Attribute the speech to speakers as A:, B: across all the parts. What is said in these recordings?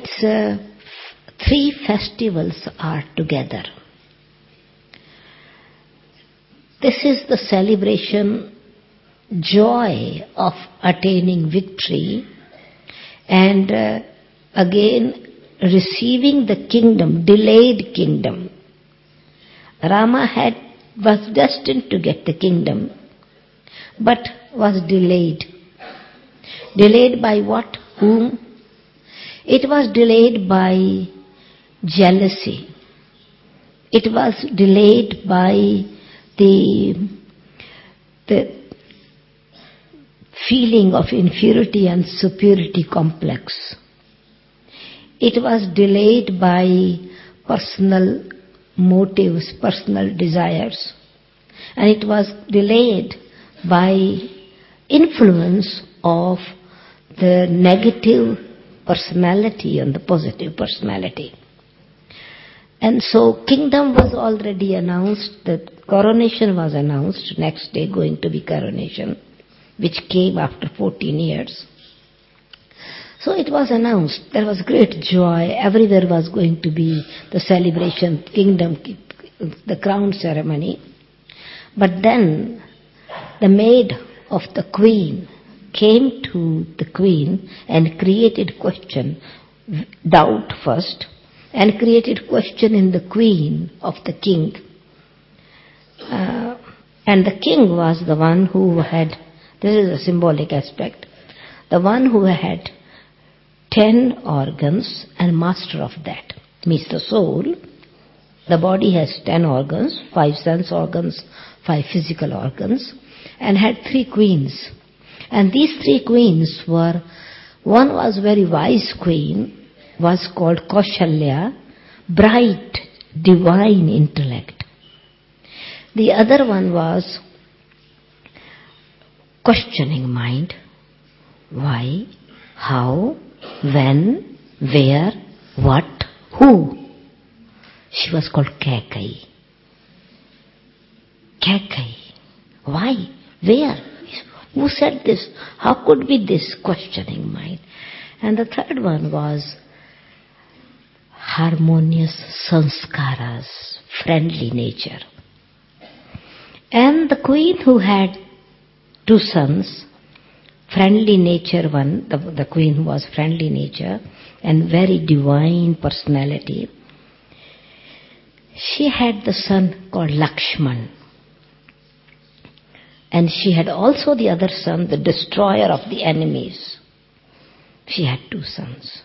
A: its three festivals are together. This is the celebration, joy of attaining victory, and again receiving the kingdom, delayed kingdom. Rama was destined to get the kingdom, but was delayed. Delayed by what? Whom? It was delayed by jealousy. It was delayed by the feeling of inferiority and superiority complex. It was delayed by personal motives, personal desires. And it was delayed by influence of the negative personality and the positive personality. And so kingdom was already announced, the coronation was announced, next day going to be coronation, which came after 14 years. So it was announced, there was great joy, everywhere was going to be the celebration, kingdom, the crown ceremony. But then the maid of the queen came to the queen and created question, doubt first, and created question in the queen of the king. And the king was the one who had, this is a symbolic aspect, the one who had 10 organs and master of that, means the soul. The body has 10 organs, 5 sense organs, 5 physical organs, and had 3 queens. And these 3 queens were, one was very wise queen, was called Kaushalya, bright, divine intellect. The other one was questioning mind. Why? How? When? Where? What? Who? She was called Kaikeyi. Kaikeyi. Why? Where? Who said this? How could be this questioning mind? And the third one was harmonious sanskaras, friendly nature. And the queen who had 2 sons, friendly nature one, the queen who was friendly nature and very divine personality, she had the son called Lakshman. And she had also the other son, the destroyer of the enemies. She had 2 sons.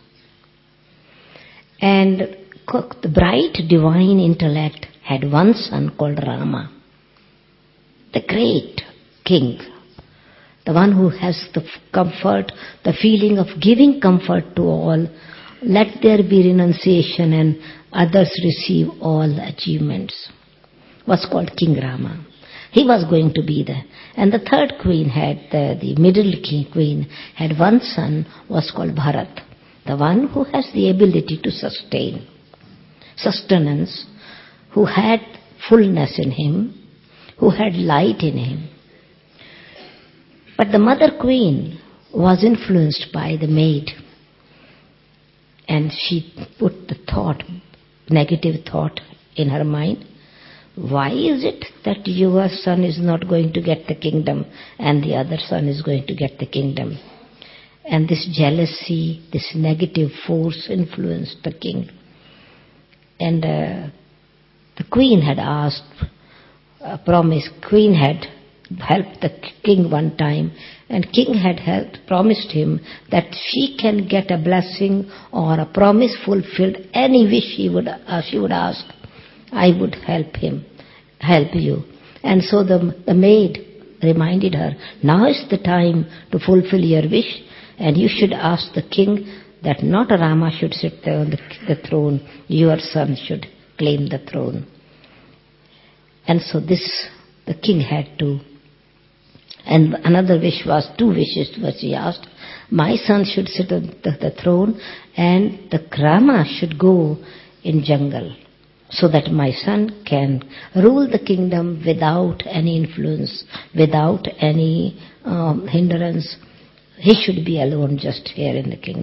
A: And the bright divine intellect had one son called Rama, the great king, the one who has the comfort, the feeling of giving comfort to all. Let there be renunciation and others receive all achievements, was called King Rama. He was going to be there. And the third queen had, the middle queen had one son, was called Bharat, the one who has the ability to sustain, sustenance, who had fullness in him, who had light in him. But the mother queen was influenced by the maid, and she put the thought, negative thought in her mind. Why is it that your son is not going to get the kingdom and the other son is going to get the kingdom? And this jealousy, this negative force influenced the king. And the queen had asked a promise. Queen had helped the king one time, and king had promised him that she can get a blessing or a promise fulfilled, any wish she would ask, I would help you. And so the maid reminded her, now is the time to fulfill your wish, and you should ask the king that not Rama should sit there on the throne, your son should claim the throne. And so the king had to. And another wish was, 2 wishes was he asked. My son should sit on the throne, and the Rama should go in jungle, so that my son can rule the kingdom without any influence, without any hindrance. He should be alone just here in the kingdom.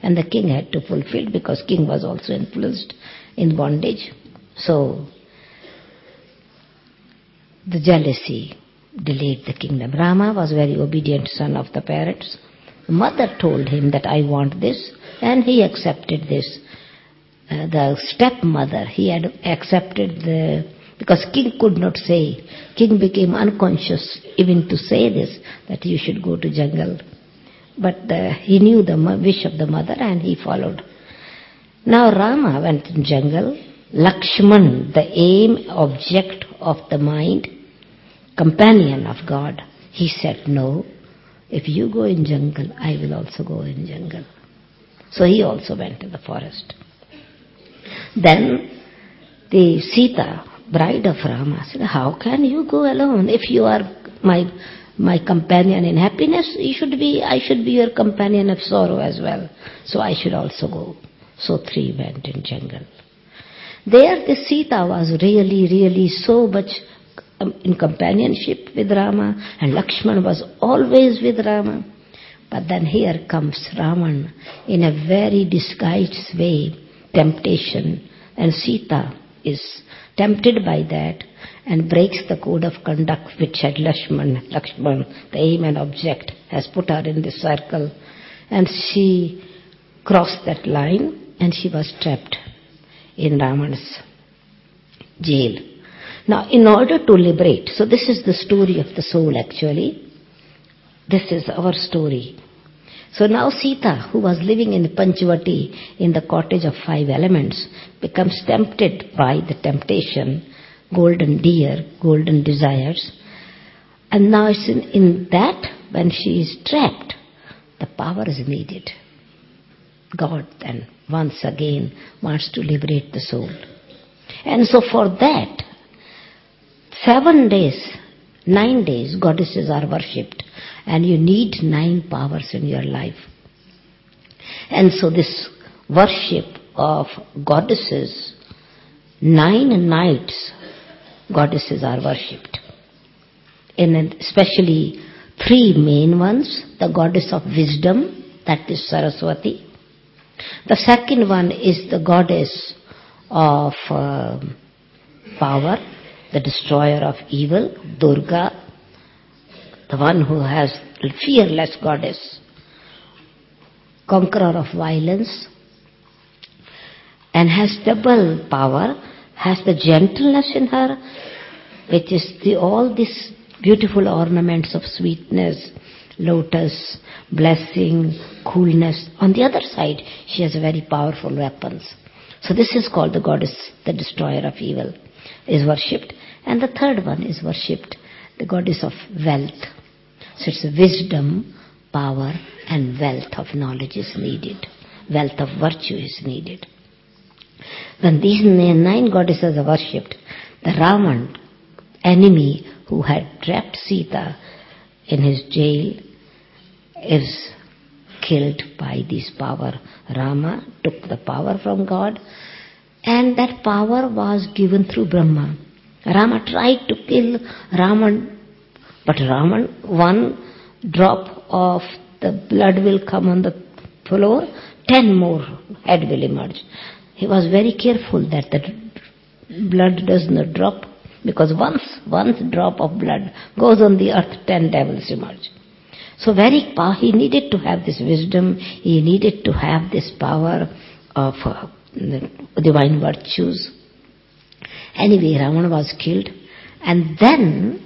A: and the king had to fulfill, because king was also influenced in bondage. So the jealousy delayed the kingdom. Rama was very obedient son of the parents. The mother told him that I want this, and he accepted this. The stepmother, he had accepted because king could not say. King became unconscious even to say this, that you should go to jungle. But he knew the wish of the mother and he followed. Now Rama went in jungle. Lakshman, the aim, object of the mind, companion of God, he said, no, if you go in jungle, I will also go in jungle. So he also went to the forest. Then the Sita, bride of Rama, said, how can you go alone? If you are my companion in happiness, I should be your companion of sorrow as well. So I should also go. So three went in jungle. There the Sita was really so much in companionship with Rama, and Lakshman was always with Rama. But then here comes Ravan in a very disguised way, temptation, and Sita is tempted by that and breaks the code of conduct which had Lakshman, the aim and object, has put her in this circle, and she crossed that line and she was trapped in Ravan's jail. Now, in order to liberate, so this is the story of the soul actually. This is our story. So now Sita, who was living in Panchavati, in the cottage of 5 elements, becomes tempted by the temptation, golden deer, golden desires. And now it's in that, when she is trapped, the power is needed. God then once again wants to liberate the soul. And so for that, 7 days, 9 days, goddesses are worshipped. And you need 9 powers in your life. And so this worship of goddesses, 9 nights, goddesses are worshipped. And especially 3 main ones, the goddess of wisdom, that is Saraswati. The second one is the goddess of power, the destroyer of evil, Durga, the one who has fearless goddess, conqueror of violence, and has double power, has the gentleness in her, which is all these beautiful ornaments of sweetness, lotus, blessing, coolness. On the other side, she has very powerful weapons. So this is called the goddess, the destroyer of evil, is worshipped. And the third one is worshipped, the goddess of wealth. So it's wisdom, power, and wealth of knowledge is needed. Wealth of virtue is needed. When these 9 goddesses are worshipped, the Ravan, enemy who had trapped Sita in his jail, is killed by this power. Rama took the power from God, and that power was given through Brahma. Rama tried to kill Ravan, but Ravan, 1 drop of the blood will come on the floor, 10 more head will emerge. He was very careful that the blood does not drop, because once drop of blood goes on the earth, 10 devils emerge. So he needed to have this wisdom, he needed to have this power of divine virtues. Anyway, Ravana was killed, and then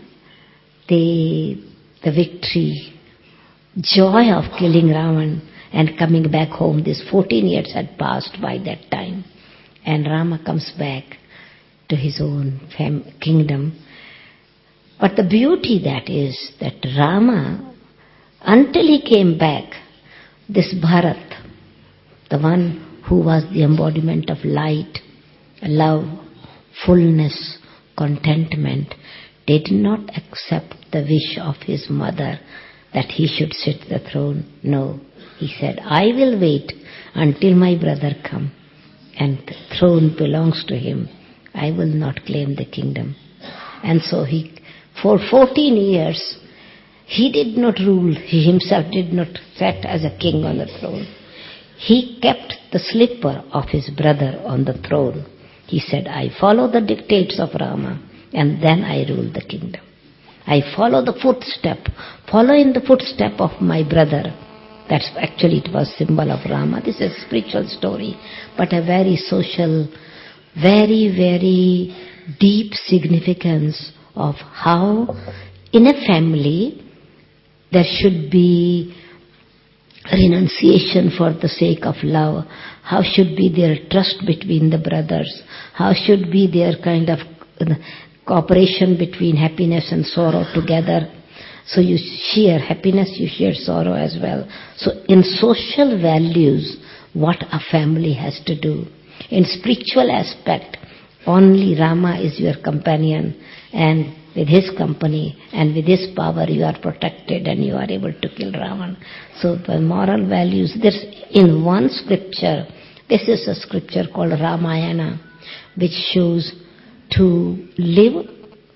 A: the victory, joy of killing Ravan and coming back home. This 14 years had passed by that time, and Rama comes back to his own kingdom. But the beauty that is that Rama, until he came back, this Bharat, the one who was the embodiment of light, love, fullness, contentment, did not accept the wish of his mother that he should sit the throne. No, he said, I will wait until my brother come, and the throne belongs to him. I will not claim the kingdom. And so for 14 years, he did not rule. He himself did not sit as a king on the throne. he kept the slipper of his brother on the throne. He said, I follow the dictates of Rama and then I rule the kingdom. I follow the footstep, follow in the footstep of my brother. That's actually, it was symbol of Rama. This is a spiritual story, but a very social, very, very deep significance of how in a family there should be renunciation for the sake of love. How should be their trust between the brothers? How should be their kind of cooperation between happiness and sorrow together? So you share happiness, you share sorrow as well. So in social values, what a family has to do. In spiritual aspect, only Rama is your companion, and with his company and with his power you are protected and you are able to kill Ravan. So the moral values, there's in one scripture, this is a scripture called Ramayana, which shows to live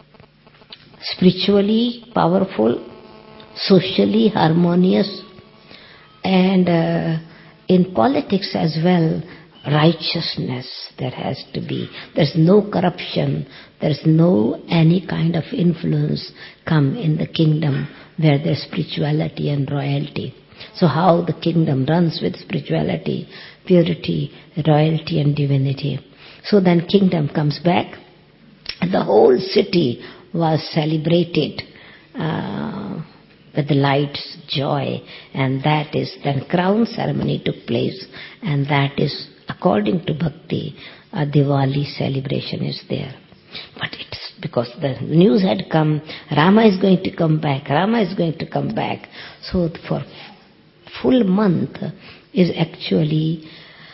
A: spiritually powerful, socially harmonious, and in politics as well, righteousness there has to be. There's no corruption, there's no any kind of influence come in the kingdom where there's spirituality and royalty. So how the kingdom runs with spirituality, purity, royalty and divinity. So then kingdom comes back, and the whole city was celebrated with the lights, joy, and that is, then crown ceremony took place, and that is, according to Bhakti, a Diwali celebration is there. But it's because the news had come, Rama is going to come back, Rama is going to come back. So for full month is actually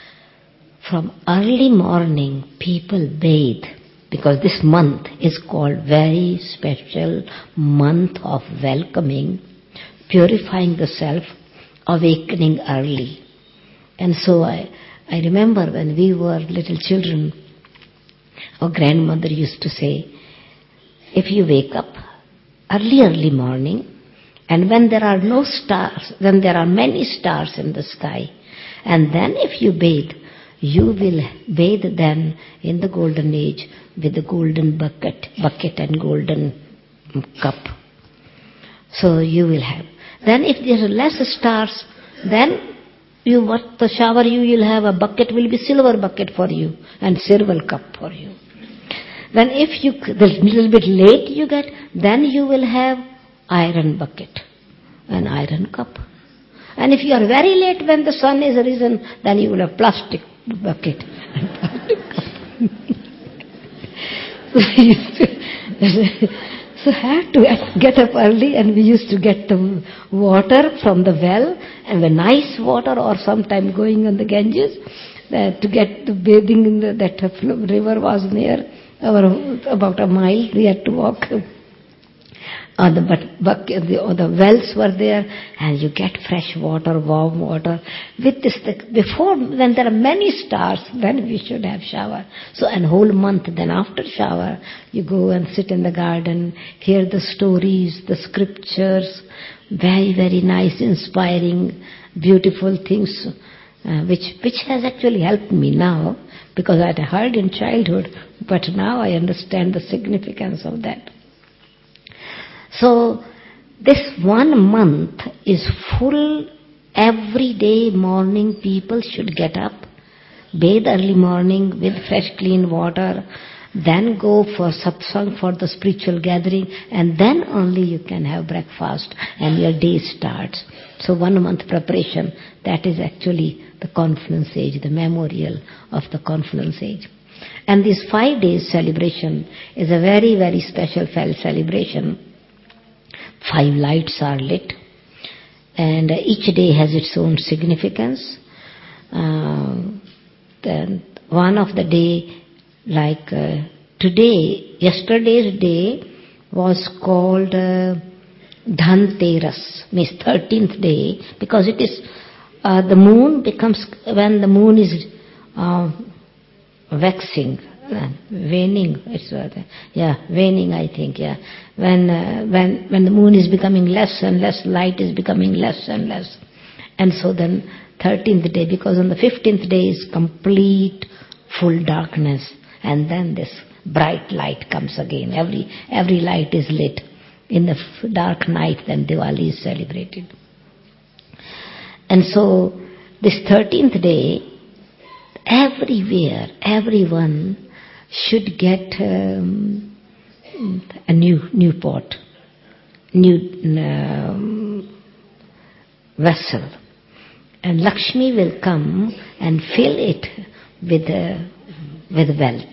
A: from early morning people bathe, because this month is called very special month of welcoming, purifying the self, awakening early. And so I remember when we were little children, our grandmother used to say, if you wake up early morning, and when there are no stars, then there are many stars in the sky, and then if you bathe, you will bathe then in the golden age with the golden bucket and golden cup. So you will have. Then if there are less stars, then the shower you will have, a bucket will be silver bucket for you and silver cup for you. Then if you, the little bit late you get, then you will have iron bucket and iron cup. And if you are very late when the sun is risen, then you will have plastic bucket and plastic cup. So I had to get up early, and we used to get the water from the well, and the nice water, or sometime going on the Ganges, to get the bathing in that river was near, about a mile we had to walk. The wells were there, and you get fresh water, warm water. With this, before, when there are many stars, then we should have shower. So, and whole month, then after shower, you go and sit in the garden, hear the stories, the scriptures, very, very nice, inspiring, beautiful things, which has actually helped me now, because I had heard in childhood, but now I understand the significance of that. So, this 1 month is full. Every day morning people should get up, bathe early morning with fresh clean water, then go for satsang, for the spiritual gathering, and then only you can have breakfast and your day starts. So 1 month preparation, that is actually the confluence age, the memorial of the confluence age. And this 5 days celebration is a very, very special celebration. 5 lights are lit, and each day has its own significance. Then one of the day, like today, yesterday's day was called Dhanteras, means 13th day, because it is the moon becomes, when the moon is waxing, waning, it's waning, I think, yeah. When the moon is becoming less and less, light is becoming less and less. And so then 13th day, because on the 15th day is complete full darkness, and then this bright light comes again. Every light is lit. In the dark night, then Diwali is celebrated. And so this 13th day, everywhere, everyone should get a new pot, new vessel, and Lakshmi will come and fill it with wealth.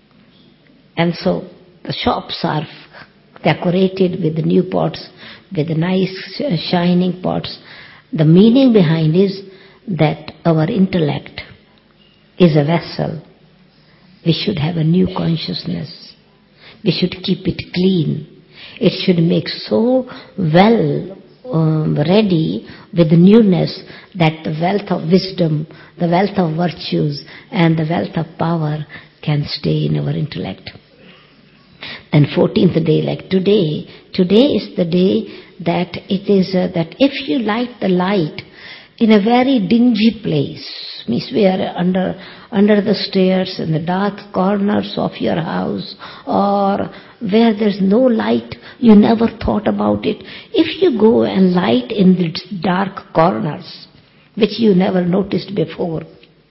A: And so the shops are decorated with the new pots, with the nice shining pots. The meaning behind is that our intellect is a vessel. We should have a new consciousness. We should keep it clean. It should make so well ready with newness that the wealth of wisdom, the wealth of virtues, and the wealth of power can stay in our intellect. And 14th day, like today is the day that it is that if you light the light in a very dingy place, means we are under the stairs in the dark corners of your house, or where there's no light, you never thought about it. If you go and light in the dark corners, which you never noticed before,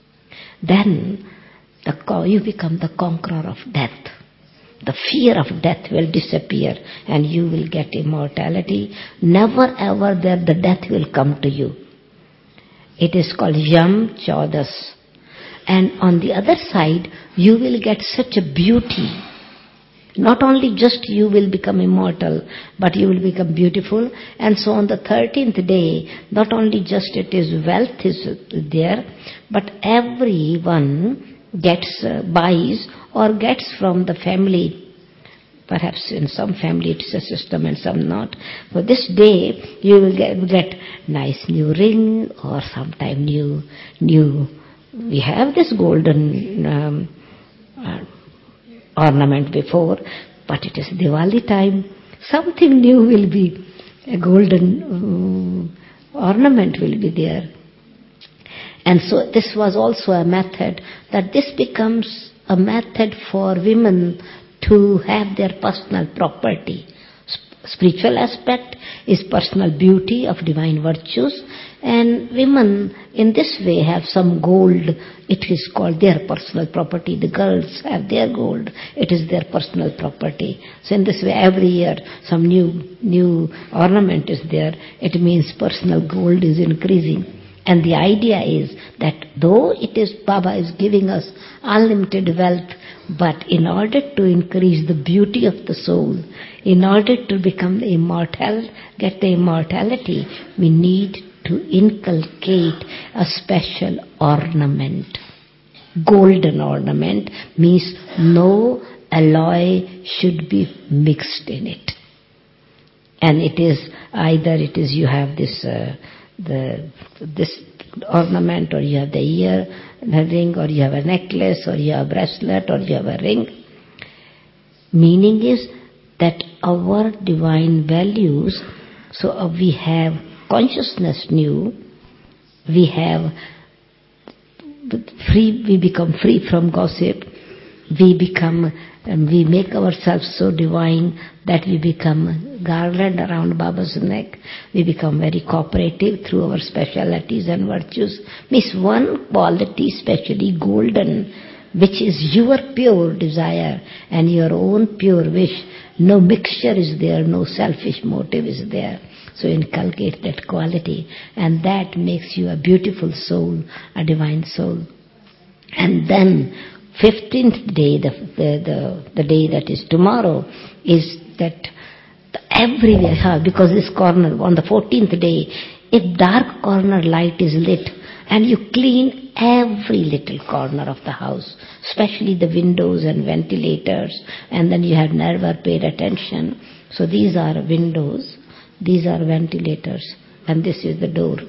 A: then you become the conqueror of death. The fear of death will disappear and you will get immortality. Never ever that the death will come to you. It is called Yam Chaudas. And on the other side, you will get such a beauty. Not only just you will become immortal, but you will become beautiful. And so on the 13th day, not only just it is wealth is there, but everyone buys or gets from the family. Perhaps in some family it's a system and some not. For this day you will get nice new ring, or sometime new. We have this golden ornament before, but it is Diwali time. Something new will be, a golden ornament will be there. And so this was also a method, that this becomes a method for women to have their personal property. Spiritual aspect is personal beauty of divine virtues, and women in this way have some gold. It is called their personal property. The girls have their gold. It is their personal property. So in this way, every year some new ornament is there. It means personal gold is increasing. And the idea is that though it is Baba is giving us unlimited wealth, but in order to increase the beauty of the soul, in order to become immortal, get the immortality, we need to inculcate a special ornament. Golden ornament means no alloy should be mixed in it. And it is either you have this ornament, or you have the ear ring, or you have a necklace, or you have a bracelet, or you have a ring. Meaning is that our divine values, so we have consciousness new, we become free from gossip, we make ourselves so divine that we become garland around Baba's neck. We become very cooperative through our specialities and virtues. Means one quality, especially golden, which is your pure desire and your own pure wish. No mixture is there, no selfish motive is there. So inculcate that quality, and that makes you a beautiful soul, a divine soul. And then 15th day, the day that is tomorrow, is that everywhere, because this corner, on the 14th day, if dark corner light is lit, and you clean every little corner of the house, especially the windows and ventilators, and then you have never paid attention. So these are windows, these are ventilators, and this is the door.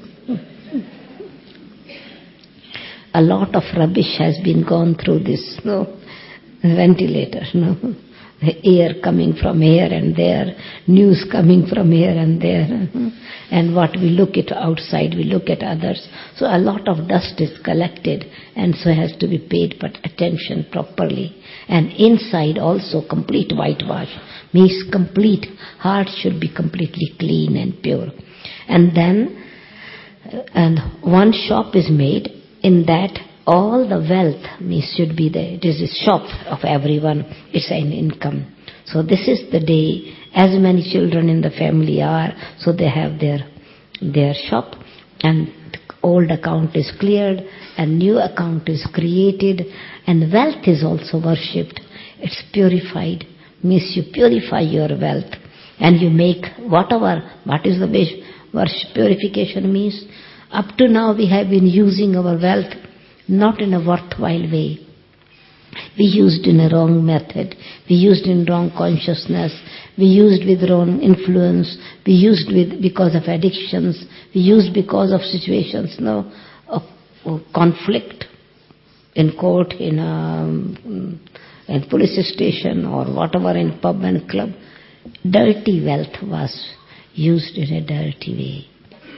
A: A lot of rubbish has been gone through this ventilator. air coming from here and there, news coming from here and there, and what we look at outside, we look at others. So a lot of dust is collected, and so has to be paid but attention properly. And inside also complete whitewash, means complete heart should be completely clean and pure. And then, and one shop is made in that all the wealth means should be there. It is a shop of everyone. It's an income. So this is the day, as many children in the family are, so they have their shop, and old account is cleared and new account is created, and wealth is also worshipped. It's purified. Means you purify your wealth and you make whatever. What is the worship purification means? Up to now we have been using our wealth not in a worthwhile way. We used in a wrong method. We used in wrong consciousness. We used with wrong influence. We used with because of addictions. We used because of situations of conflict in court, in police station, or whatever, in pub and club. Dirty wealth was used in a dirty way.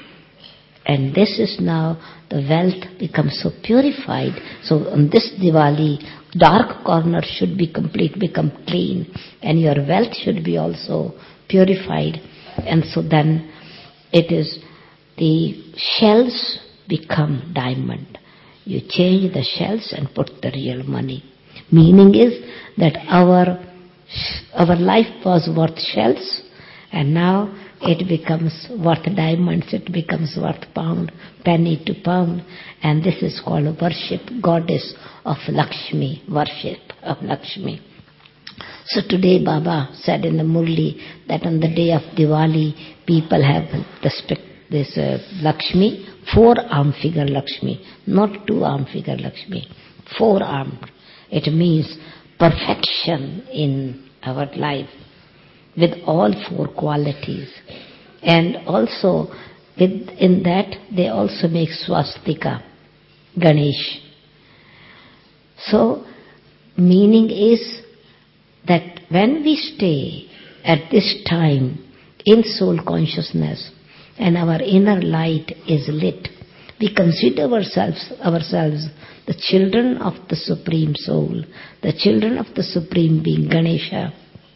A: And this is now, the wealth becomes so purified. So on this Diwali, dark corner should be complete, become clean, and your wealth should be also purified. And so then it is, the shells become diamond. You change the shells and put the real money. Meaning is that our life was worth shells, and now it becomes worth diamonds, it becomes worth pound, penny to pound. And this is called worship, goddess of Lakshmi, worship of Lakshmi. So today Baba said in the Murli that on the day of Diwali, people have this Lakshmi, 4-arm figure Lakshmi, not 2-arm figure Lakshmi, 4-armed. It means perfection in our life, with all 4 qualities. And also in that they also make swastika, Ganesh. So meaning is that when we stay at this time in soul consciousness and our inner light is lit, we consider ourselves the children of the Supreme Soul, the children of the Supreme Being Ganesha.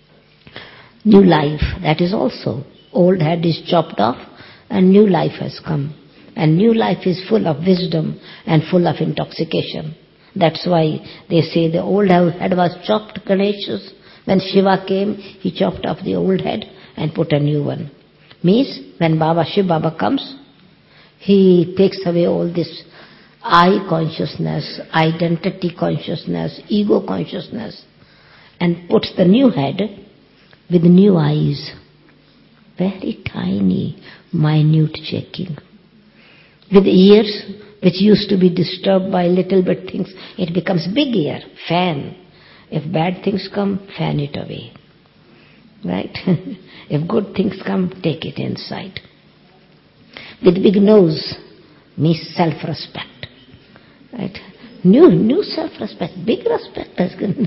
A: New life, that is also, old head is chopped off and new life has come. And new life is full of wisdom and full of intoxication. That's why they say the old head was chopped, Ganesha's. When Shiva came, he chopped off the old head and put a new one. Means when Shiv Baba comes, he takes away all this I consciousness, identity consciousness, ego consciousness, and puts the new head with new eyes, very tiny, minute checking. With ears, which used to be disturbed by little bit things, it becomes big ear, fan. If bad things come, fan it away. Right? If good things come, take it inside. With big nose, means self-respect. Right? New self-respect, big respect.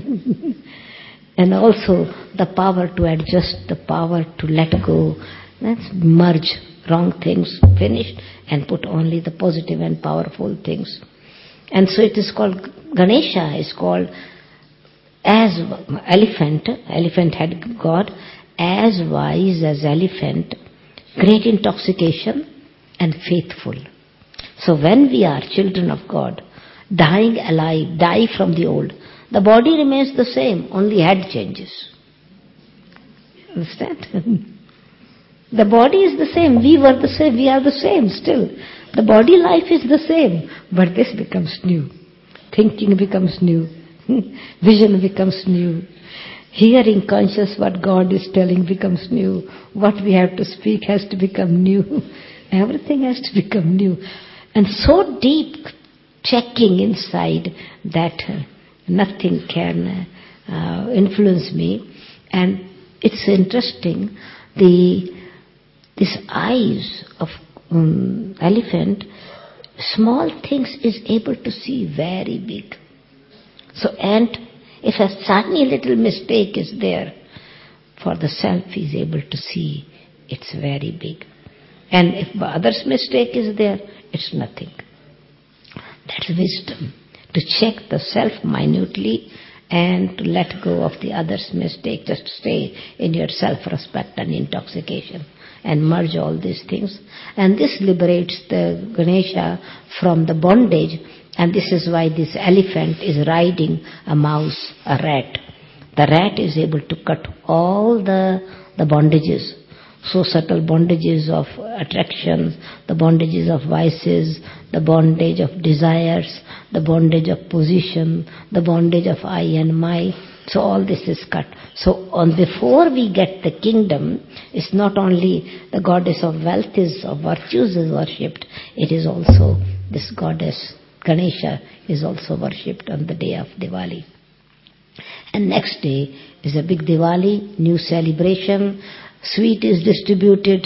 A: And also the power to adjust, the power to let go. Let's merge wrong things, finished, and put only the positive and powerful things. And so it is called, Ganesha is called as elephant head god, as wise as elephant, great intoxication and faithful. So when we are children of God, dying alive, die from the old, the body remains the same, only head changes. Understand? The body is the same, we were the same, we are the same still. The body life is the same, but this becomes new. Thinking becomes new. Vision becomes new. Hearing conscious what God is telling becomes new. What we have to speak has to become new. Everything has to become new. And so deep checking inside that nothing can influence me. And it's interesting, this eyes of elephant, small things is able to see very big. So ant If a tiny little mistake is there, for the self is able to see it's very big. And if the other's mistake is there, it's nothing. That's wisdom. To check the self minutely and to let go of the other's mistake. Just stay in your self-respect and intoxication and merge all these things. And this liberates the Ganesha from the bondage. And this is why this elephant is riding a mouse, a rat. The rat is able to cut all the bondages. So subtle bondages of attractions, the bondages of vices, the bondage of desires, the bondage of position, the bondage of I and my. So all this is cut. So before we get the kingdom, it's not only the goddess of wealth of virtues is worshipped, it is also this goddess Ganesha is also worshipped on the day of Diwali. And next day is a big Diwali, new celebration. Sweet is distributed.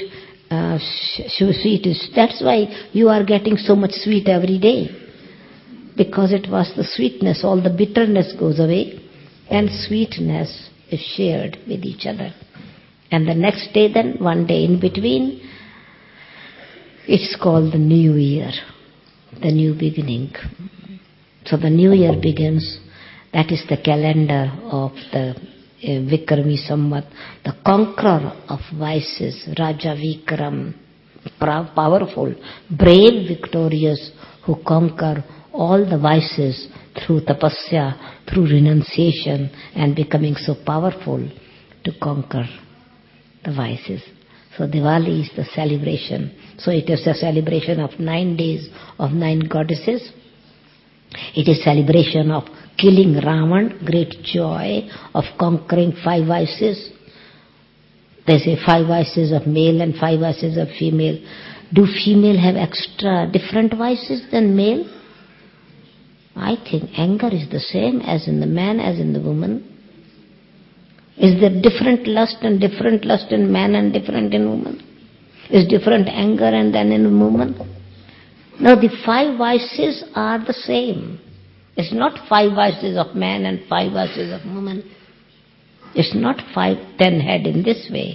A: That's why you are getting so much sweet every day. Because it was the sweetness, all the bitterness goes away and sweetness is shared with each other. And the next day then, one day in between, it's called the New Year, the new beginning. So the New Year begins. That is the calendar of the Vikrami Samvat, the conqueror of vices, Raja Vikram, powerful, brave, victorious, who conquer all the vices through tapasya, through renunciation, and becoming so powerful to conquer the vices. So Diwali is the celebration. So it is a celebration of 9 days of 9 goddesses. It is celebration of killing Ravan, great joy of conquering 5 vices. They say 5 vices of male and 5 vices of female. Do female have extra different vices than male? I think anger is the same as in the man, as in the woman. Is there different lust in man and different in woman? Is different anger and then in woman? No, the 5 vices are the same. It's not 5 vices of man and 5 vices of woman. It's not 10 head in this way.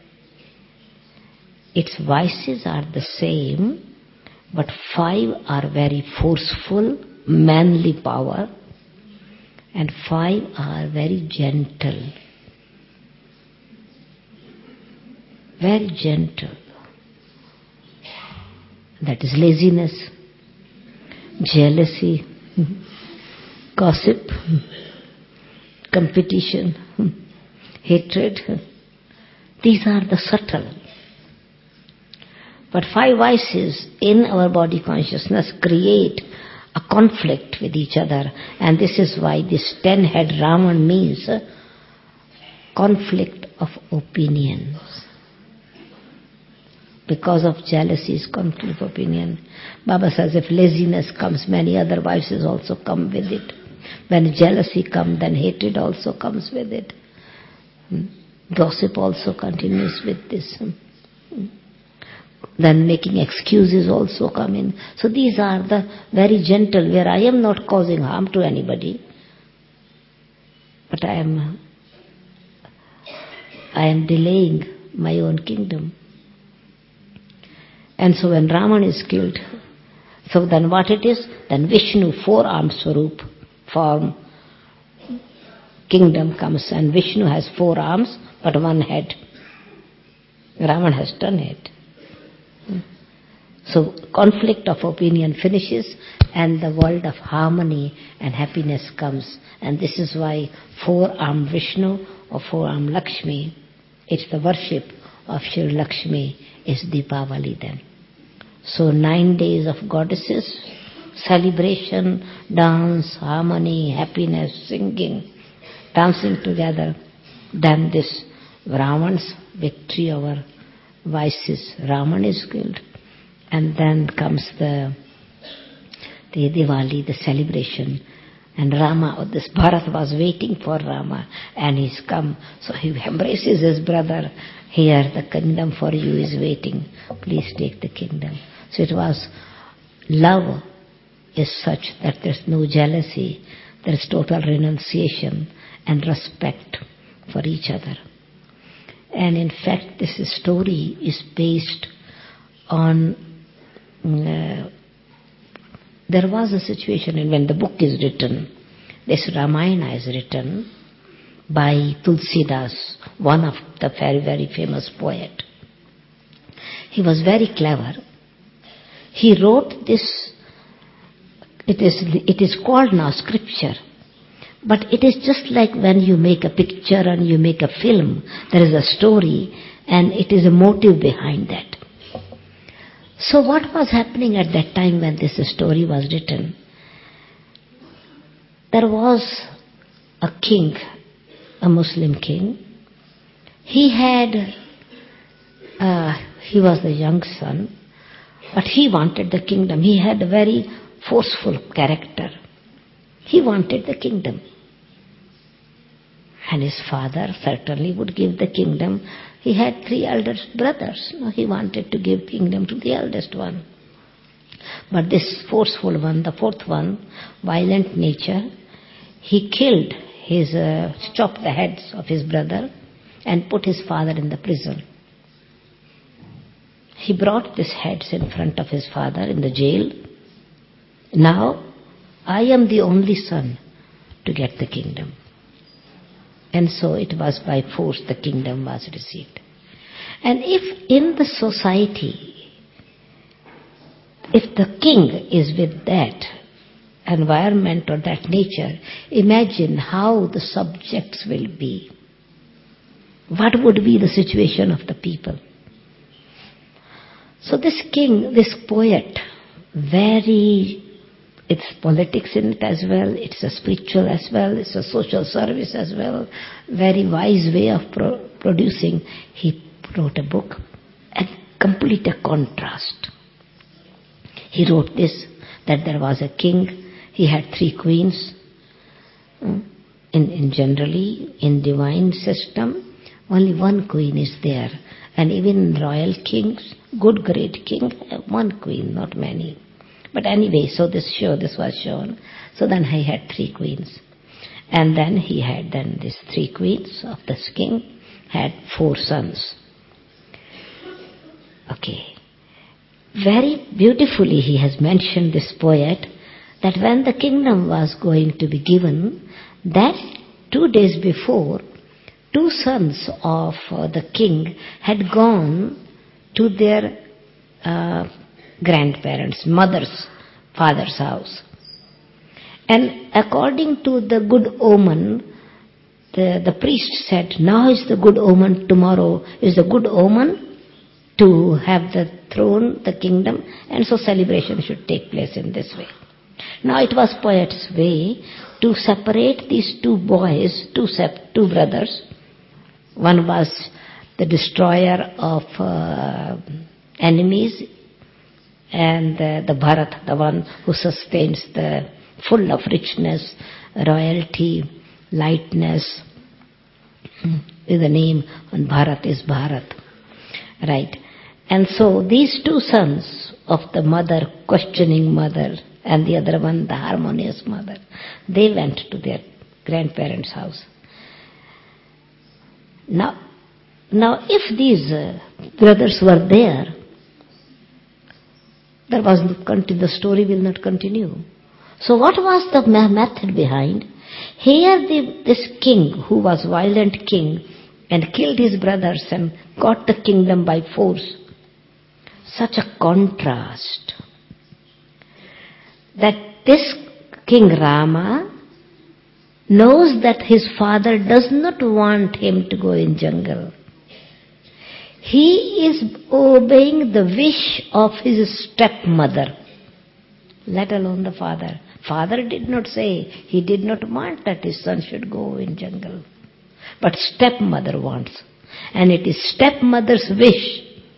A: Its vices are the same, but 5 are very forceful, manly power, and 5 are very gentle. Very gentle. That is laziness, jealousy, gossip, competition, hatred. These are the subtle. But 5 vices in our body consciousness create a conflict with each other. And this is why this 10-head Ravan means conflict of opinions. Because of jealousy is conflict of opinion. Baba says if laziness comes, many other vices also come with it. When jealousy comes, then hatred also comes with it. Gossip also continues with this. Then making excuses also come in. So these are the very gentle, where I am not causing harm to anybody, but I am delaying my own kingdom. And so when Ravan is killed, so then what it is? Then Vishnu, 4-armed Swarup form, kingdom comes, and Vishnu has 4 arms but 1 head. Ravan has 10 head. So conflict of opinion finishes and the world of harmony and happiness comes. And this is why 4-armed Vishnu or 4-armed Lakshmi, it's the worship of Shri Lakshmi, is Deepavali then. So 9 days of goddesses, celebration, dance, harmony, happiness, singing, dancing together. Then this Ravan's victory over vices. Ravan is killed. And then comes the Diwali, the celebration. And Rama, this Bharat was waiting for Rama, and he's come. So he embraces his brother. Here, the kingdom for you is waiting. Please take the kingdom. So it was, love is such that there's no jealousy, There is total renunciation and respect for each other. And in fact, this story is based on, there was a situation when the book is written, this Ramayana is written by Tulsidas, one of the very, very famous poet. He was very clever. He wrote this, it is called now scripture, but it is just like when you make a picture and you make a film, there is a story and it is a motive behind that. So what was happening at that time when this story was written? There was a king, a Muslim king. He was the young son, but he wanted the kingdom. He had a very forceful character. He wanted the kingdom. And his father certainly would give the kingdom. He had 3 elder brothers. He wanted to give kingdom to the eldest one. But this forceful one, the 4th one, violent nature, he killed chopped the heads of his brother and put his father in the prison. He brought these heads in front of his father in the jail. Now, I am the only son to get the kingdom. And so it was by force the kingdom was received. And if in the society, if the king is with that environment or that nature, imagine how the subjects will be. What would be the situation of the people? So this king, this poet, it's politics in it as well, it's a spiritual as well, it's a social service as well, very wise way of producing. He wrote a book and complete a contrast. He wrote this, that there was a king, he had 3 queens. Generally, in divine system, only 1 queen is there. And even royal kings, good great king, have 1 queen, not many. But anyway, so this was shown. So then he had 3 queens. And then he had these 3 queens of this king, had 4 sons. Okay. Very beautifully he has mentioned, this poet, that when the kingdom was going to be given, that 2 days before, 2 sons of the king had gone to their grandparents, father's house. And according to the good omen, the priest said, now is the good omen, tomorrow is the good omen to have the throne, the kingdom, and so celebration should take place in this way. Now it was poet's way to separate these 2 boys, 2 brothers. One was the destroyer of enemies, and the Bharat, the one who sustains the full of richness, royalty, lightness. The name on Bharat is Bharat. Right. And so these 2 sons of the mother, questioning mother, and the other one, the harmonious mother, they went to their grandparents' house. Now if these brothers were there, the story will not continue. So what was the method behind? Here this king, who was violent king, and killed his brothers and got the kingdom by force. Such a contrast. That this King Rama knows that his father does not want him to go in jungle. He is obeying the wish of his stepmother, let alone the father. Father did not say, he did not want that his son should go in jungle. But stepmother wants. And it is stepmother's wish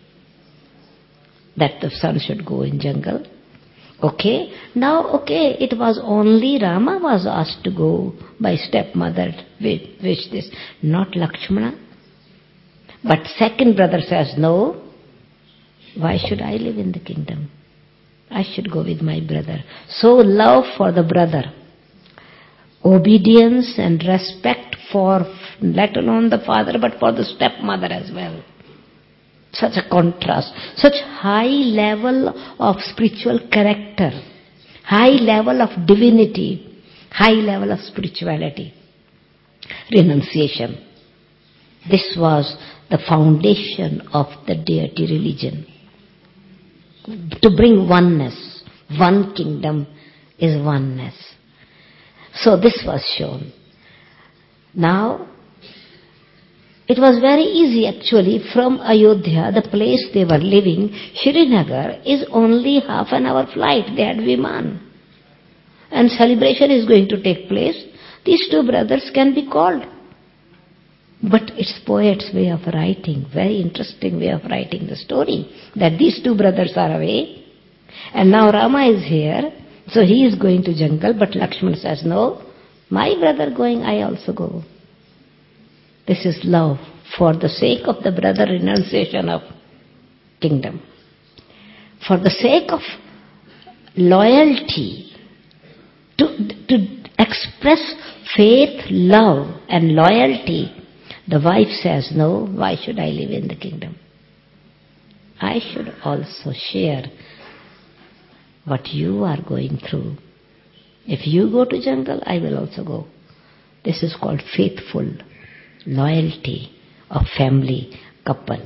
A: that the son should go in jungle. Okay, it was only Rama was asked to go by stepmother wish this, not Lakshmana. But second brother says, no, why should I live in the kingdom? I should go with my brother. So love for the brother obedience and respect for, let alone the father, but for the stepmother as well. Such a contrast, such high level of spiritual character, high level of divinity, high level of spirituality, renunciation. This was the foundation of the deity religion. To bring oneness, one kingdom is oneness. So this was shown. Now, it was very easy actually from Ayodhya, the place they were living, Srinagar is only half an hour flight. They had Viman. And celebration is going to take place. These two brothers can be called. But it's poet's way of writing, very interesting way of writing the story, that these two brothers are away, and now Rama is here, so he is going to jungle, but Lakshmana says, no, my brother going, I also go. This is love, for the sake of the brother, renunciation of kingdom. For the sake of loyalty, to express faith, love and loyalty, the wife says, no, why should I live in the kingdom? I should also share what you are going through. If you go to jungle, I will also go. This is called faithful loyalty of family, couple.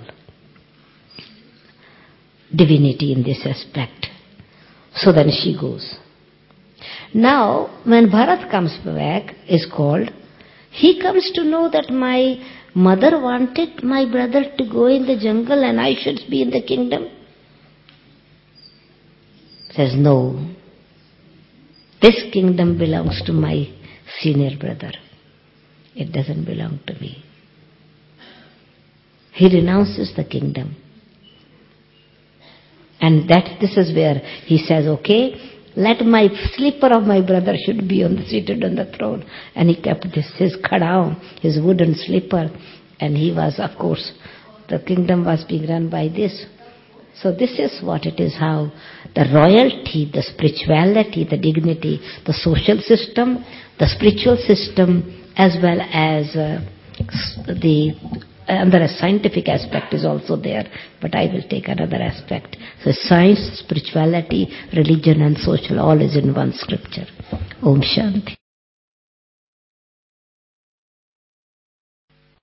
A: Divinity in this aspect. So then she goes. Now, when Bharat comes back, is called, he comes to know that my mother wanted my brother to go in the jungle and I should be in the kingdom. Says, no, this kingdom belongs to my senior brother. It doesn't belong to me. He renounces the kingdom. And this is where he says, okay, let my slipper of my brother should be seated on the throne. And he kept his khadao, his wooden slipper. And he was, of course, the kingdom was being run by this. So this is what it is, how the royalty, the spirituality, the dignity, the social system, the spiritual system, as well as another scientific aspect is also there, but I will take another aspect. So science, spirituality, religion and social, all is in one scripture. Om Shanti.